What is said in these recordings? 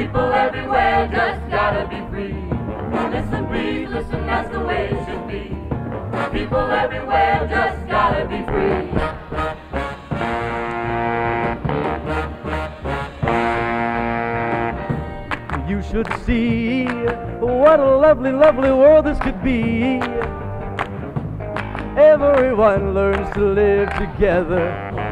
People everywhere just gotta be free. Listen, please, listen, that's the way it should be. People everywhere just gotta be free. You should see what a lovely, lovely world this could be. Everyone learns to live together.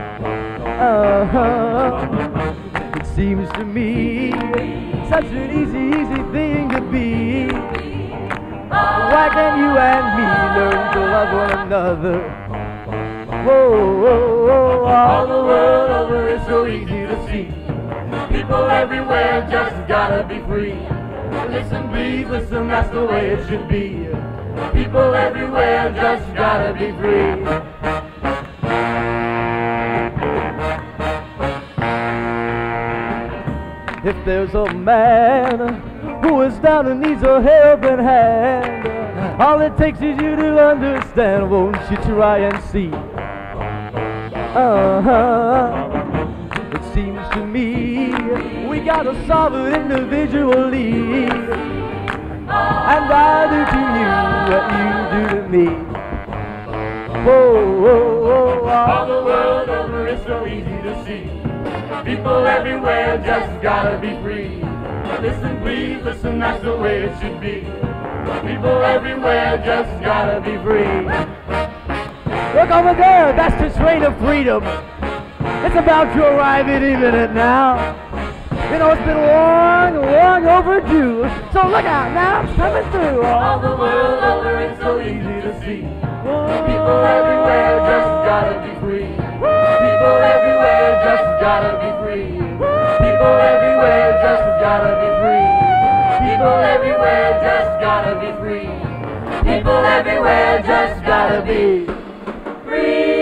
It seems to me such an easy, easy thing to be. Why can't you and me learn to love one another? Whoa, whoa, whoa, all the world over is so easy to see. People everywhere just gotta be free. Listen, please, listen, that's the way it should be. People everywhere just gotta be free. If there's a man who is down and needs a helping hand, all it takes is you to understand. Won't you try and see? It seems to me we gotta solve it individually, and I do to you what you do to me. Whoa, whoa, whoa, all the world over is so easy to see. People everywhere just gotta be free. Listen, please, listen, that's the way it should be. People everywhere just gotta be free. Look over there, that's the train of freedom. It's about to arrive any minute now. You know, it's been long, long overdue. So look out now, it's coming through. All the world over, it's so easy to see. People everywhere just gotta be free. People everywhere just gotta be free. People everywhere just gotta be free. People everywhere just gotta be free. People everywhere just gotta be free.